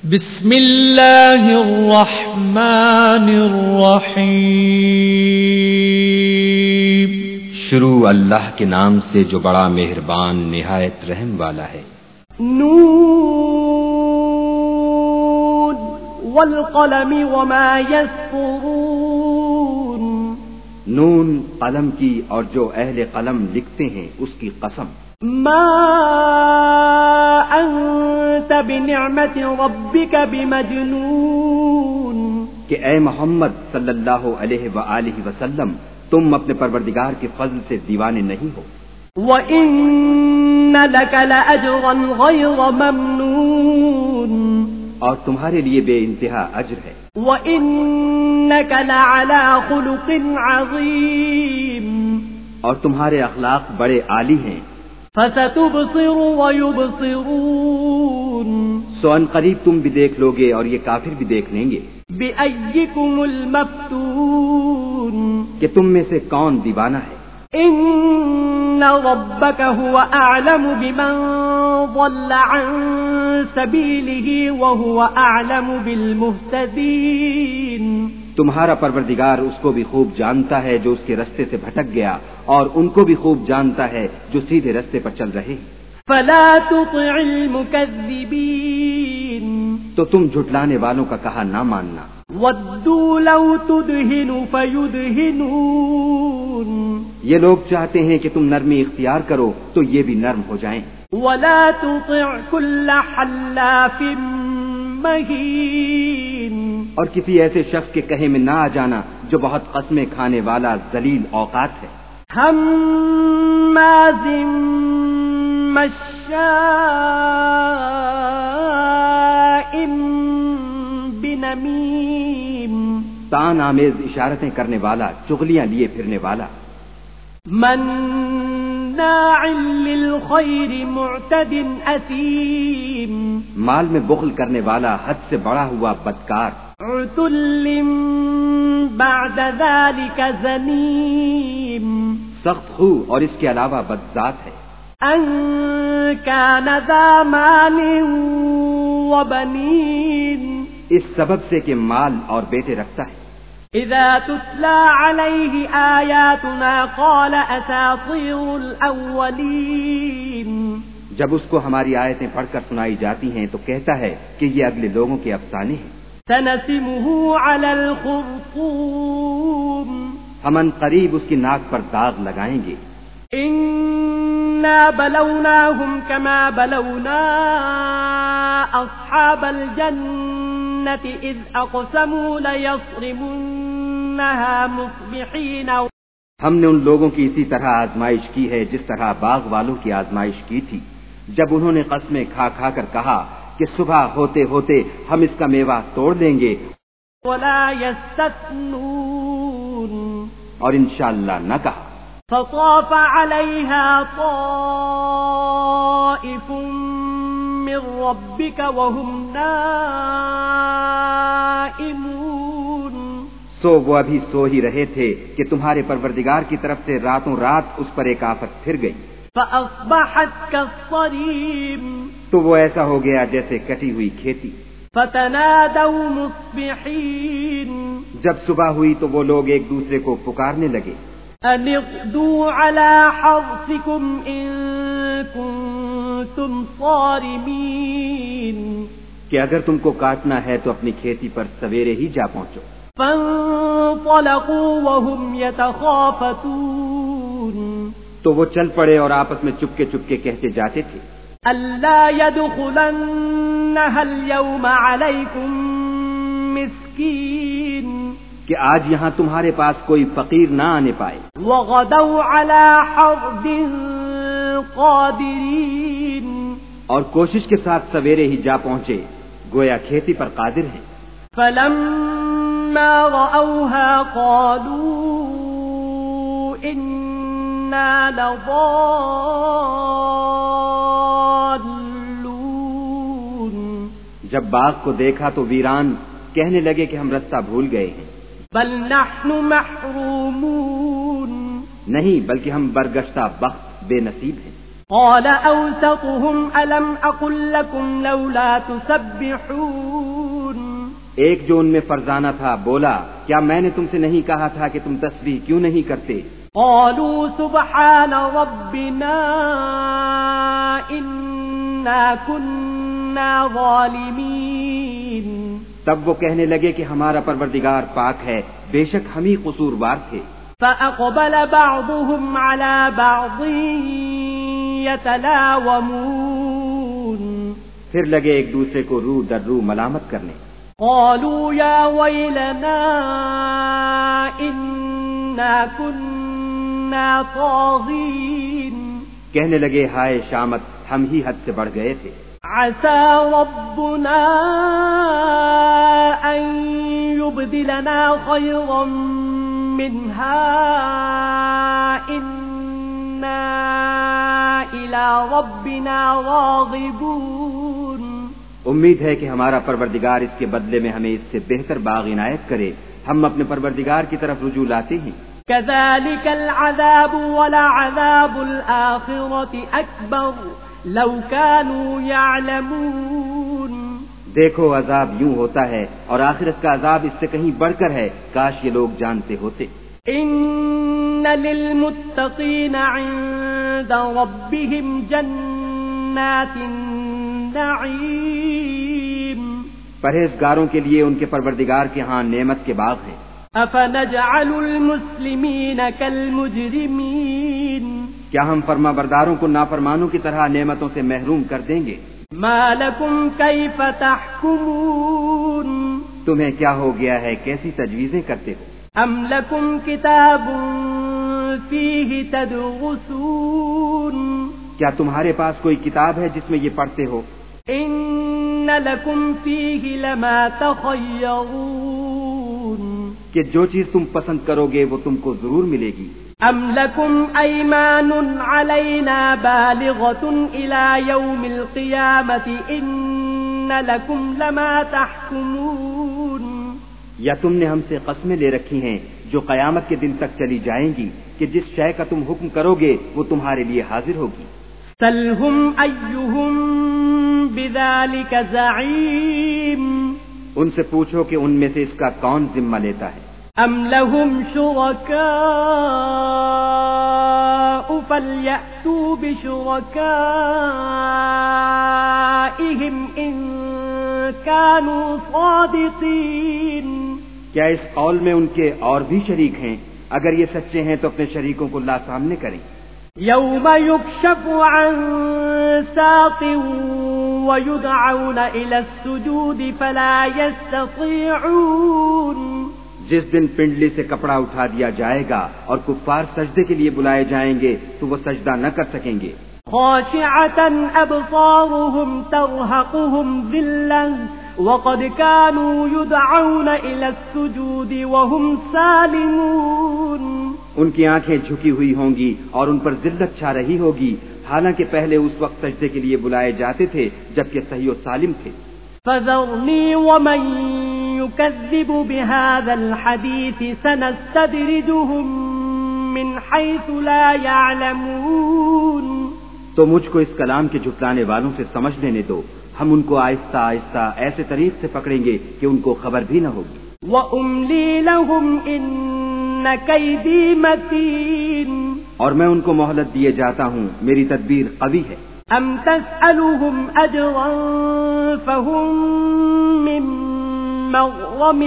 بسم اللہ الرحمن الرحیم۔ شروع اللہ کے نام سے جو بڑا مہربان نہایت رحم والا ہے۔ نون والقلم وما يسطرون۔ نون قلم کی اور جو اہل قلم لکھتے ہیں اس کی قسم۔ ما انت بنعمت ربک بمجنون۔ کہ اے محمد صلی اللہ علیہ وآلہ وسلم تم اپنے پروردگار کے فضل سے دیوانے نہیں ہو۔ وَإِنَّ لَكَ لَأَجْرًا غَيْرَ مَمْنُونٍ۔ اور تمہارے لیے بے انتہا اجر ہے۔ وَإِنَّكَ لَعَلَى خُلُقٍ عَظِيمٍ۔ اور تمہارے اخلاق بڑے عالی ہیں۔ فَسَتُبْصِرُ وَيُبْصِرُونَ۔ سو ان قریب تم بھی دیکھ لو گے اور یہ کافر بھی دیکھ لیں گے۔ بِأَيِّكُمُ الْمَفْتُونُ۔ کہ تم میں سے کون دیوانہ ہے۔ إِنَّ رَبَّكَ هُوَ أَعْلَمُ بِمَنْ ضَلَّ عَنْ سَبِيلِهِ وَهُوَ أَعْلَمُ بِالْمُهْتَدِينَ۔ تمہارا پروردگار اس کو بھی خوب جانتا ہے جو اس کے رستے سے بھٹک گیا، اور ان کو بھی خوب جانتا ہے جو سیدھے رستے پر چل رہے ہیں۔ فَلَا تُطِعِ الْمُكَذِّبِينَ۔ تو تم جھٹلانے والوں کا کہا نہ ماننا۔ وَدُّوا لَوْ تُدْهِنُ فَيُدْهِنُونَ۔ یہ لوگ چاہتے ہیں کہ تم نرمی اختیار کرو تو یہ بھی نرم ہو جائیں۔ وَلَا تُطِعْ كُلَّ حَلَّافٍ مَّهِينٍ۔ اور کسی ایسے شخص کے کہے میں نہ آ جانا جو بہت قسمیں کھانے والا ذلیل اوقات ہے۔ ہمازٍ مشاء بنمیم۔ تان آمیز اشارتیں کرنے والا، چغلیاں لیے پھرنے والا۔ مناع للخیر معتد اثیم۔ مال میں بخل کرنے والا، حد سے بڑا ہوا بدکار۔ عتل بعد ذلك زنیم۔ سخت خو اور اس کے علاوہ بدذات ہے۔ ان كان ذا مال وبنین۔ اس سبب سے کہ مال اور بیٹے رکھتا ہے۔ اذا تتلى عليه آیاتنا قال اساطیر الاولین۔ جب اس کو ہماری آیتیں پڑھ کر سنائی جاتی ہیں تو کہتا ہے کہ یہ اگلے لوگوں کے افسانے ہیں۔ سنسمه على الخرطوم۔ ہم ان قریب اس کی ناک پر داغ لگائیں گے۔ انا بلوناهم كما بلونا اصحاب الجنة اذ اقسموا ليصرمنها مصبحين۔ ہم نے ان لوگوں کی اسی طرح آزمائش کی ہے جس طرح باغ والوں کی آزمائش کی تھی، جب انہوں نے قسمیں کھا کھا کر کہا کہ صبح ہوتے ہوتے ہم اس کا میوہ توڑ دیں گے، ولا يستثنون۔ اور انشاءاللہ نہ کہا۔ فطاف عليها طائف من ربك وهم نائمون۔ سو وہ ابھی سو ہی رہے تھے کہ تمہارے پروردگار کی طرف سے راتوں رات اس پر ایک آفت پھر گئی۔ فأصبحت كالصريم۔ تو وہ ایسا ہو گیا جیسے کٹی ہوئی کھیتی۔ فتنادوا مصبحين۔ جب صبح ہوئی تو وہ لوگ ایک دوسرے کو پکارنے لگے، ان اغدوا على حرثكم ان كنتم صارمين۔ کہ اگر تم کو کاٹنا ہے تو اپنی کھیتی پر سویرے ہی جا پہنچو۔ فانطلقوا وهم يتخافتون۔ تو وہ چل پڑے اور آپس میں چپکے چپکے کہتے جاتے تھے، الا يدخلنها اليوم عليكم مسكين۔ کہ آج یہاں تمہارے پاس کوئی فقیر نہ آنے پائے۔ وغدوا على حرد قادرين۔ اور کوشش کے ساتھ سویرے ہی جا پہنچے، گویا کھیتی پر قادر ہیں۔ فلما رأوها قالوا إنا لضالون۔ جب باغ کو دیکھا تو ویران کہنے لگے کہ ہم رستہ بھول گئے ہیں۔ بل نحن محرومون۔ نہیں بلکہ ہم برگشتہ بخت بے نصیب ہیں۔ قال أوسطهم ألم أقل لكم لولا تسبحون ایک جو ان میں فرزانہ تھا بولا کیا میں نے تم سے نہیں کہا تھا کہ تم تسبیح کیوں نہیں کرتے؟ قالوا سبحان ربنا إنا كنا ظالمين تب وہ کہنے لگے کہ ہمارا پروردگار پاک ہے، بے شک ہم ہی قصوروار تھے۔ فأقبل بعضهم على بعض يتلاومون پھر لگے ایک دوسرے کو رو در رو ملامت کرنے۔ قالوا يا ويلنا إنا كنا طاغين کہنے لگے ہائے شامت، ہم ہی حد سے بڑھ گئے تھے۔ عسى ربنا أن يبدلنا خيرا منها إنا إلى ربنا راغبون امید ہے کہ ہمارا پروردگار اس کے بدلے میں ہمیں اس سے بہتر باغ عنایت کرے، ہم اپنے پروردگار کی طرف رجوع لاتے ہیں۔ كذلك العذاب ولعذاب الآخرة أكبر لو كانوا يعلمون دیکھو عذاب یوں ہوتا ہے اور آخرت کا عذاب اس سے کہیں بڑھ کر ہے، کاش یہ لوگ جانتے ہوتے۔ إن للمتقين عند ربهم جنات النعيم پرہیزگاروں کے لیے ان کے پروردگار کے ہاں نعمت کے باغ ہیں۔ أفنجعل المسلمين كالمجرمين کیا ہم فرما برداروں کو نافرمانوں کی طرح نعمتوں سے محروم کر دیں گے؟ ما لكم كيف تحكمون تمہیں کیا ہو گیا ہے، کیسی تجویزیں کرتے ہو؟ أم لكم كتاب فيه تدرسون کیا تمہارے پاس کوئی کتاب ہے جس میں یہ پڑھتے ہو؟ إن لكم فيه لما تخيرون کہ جو چیز تم پسند کرو گے وہ تم کو ضرور ملے گی۔ أم لكم أيمان علينا بالغة إلى يوم القيامة إن لكم لما تحكمون یا تم نے ہم سے قسمیں لے رکھی ہیں جو قیامت کے دن تک چلی جائیں گی کہ جس شے کا تم حکم کرو گے وہ تمہارے لیے حاضر ہوگی۔ سلهم أيهم بذلك زعيم ان سے پوچھو کہ ان میں سے اس کا کون ذمہ لیتا ہے۔ أم لهم شركاء فليأتوا بشركائهم إن كانوا صادقين کیا اس قول میں ان کے اور بھی شریک ہیں؟ اگر یہ سچے ہیں تو اپنے شریکوں کو لا سامنے کریں۔ يوم يكشف عن ساق ويدعون إلى السجود فلا يستطيعون جس دن پنڈلی سے کپڑا اٹھا دیا جائے گا اور کفار سجدے کے لیے بلائے جائیں گے تو وہ سجدہ نہ کر سکیں گے۔ خاشعة أبصارهم ترهقهم ذلة وقد كانوا يدعون إلى السجود وهم سالمون ان کی آنکھیں جھکی ہوئی ہوں گی اور ان پر ذلت چھا رہی ہوگی، حالانکہ پہلے اس وقت سجدے کے لیے بلائے جاتے تھے جبکہ صحیح و سالم تھے۔ فذرني ومن يكذب بهذا الحديث سنستدرجهم من حيث لا يعلمون تو مجھ کو اس کلام کے جھٹلانے والوں سے سمجھ لینے دو، ہم ان کو آہستہ آہستہ ایسے طریق سے پکڑیں گے کہ ان کو خبر بھی نہ ہوگی۔ وَأُمْلِي لَهُمْ إِنَّ كَيْدِي مَتِينٌ اور میں ان کو مہلت دیے جاتا ہوں، میری تدبیر قوی ہے۔ أَمْ تَسْأَلُهُمْ أَجْرًا فَهُمْ مِنْ مَغْرَمٍ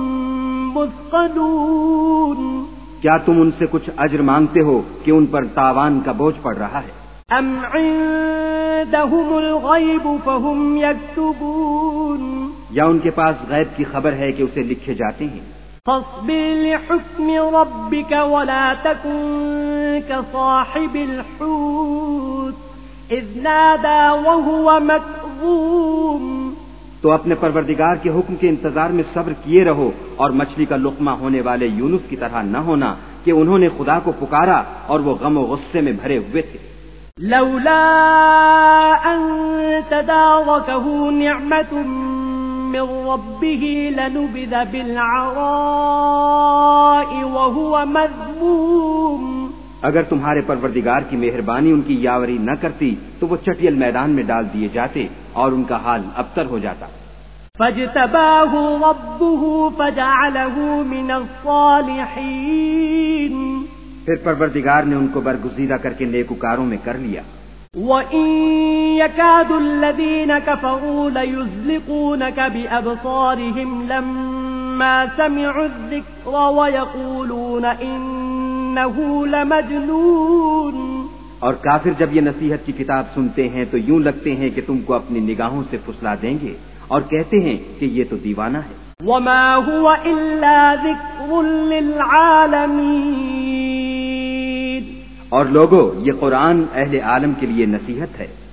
مُثْقَلُونَ کیا تم ان سے کچھ اجر مانگتے ہو کہ ان پر تاوان کا بوجھ پڑ رہا ہے؟ أَمْ عِندَهُمُ الْغَيْبُ فَهُمْ يَكْتُبُونَ یا ان کے پاس غیب کی خبر ہے کہ اسے لکھے جاتے ہیں۔ فاصبر لحكم ربك ولا تكن كصاحب الحوت إذ نادى وهو مكظوم تو اپنے پروردگار کے حکم کے انتظار میں صبر کیے رہو اور مچھلی کا لقمہ ہونے والے یونس کی طرح نہ ہونا کہ انہوں نے خدا کو پکارا اور وہ غم و غصے میں بھرے ہوئے تھے۔ لولا أن تداركه نعمة من ربه لنبذ بالعراء وهو مذموم اگر تمہارے پروردگار کی مہربانی ان کی یاوری نہ کرتی تو وہ چٹیل میدان میں ڈال دیے جاتے اور ان کا حال ابتر ہو جاتا۔ فاجتباه ربه فجعله من الصالحين پھر پروردگار نے ان کو برگزیدہ کر کے نیکوکاروں میں کر لیا۔ وَإِن يَكَادُ الَّذِينَ كَفَرُوا لَيُزْلِقُونَكَ بِأَبْصَارِهِمْ لَمَّا سَمِعُوا الذِّكْرَ وَيَقُولُونَ إِنَّهُ لَمَجْنُونٌ۔ اور کافر جب یہ نصیحت کی کتاب سنتے ہیں تو یوں لگتے ہیں کہ تم کو اپنی نگاہوں سے پھسلا دیں گے اور کہتے ہیں کہ یہ تو دیوانہ ہے۔ وَمَا هُوَ إِلَّا ذِكْرٌ لِّلْعَالَمِينَ۔ اور لوگو، یہ قرآن اہل عالم کے لیے نصیحت ہے۔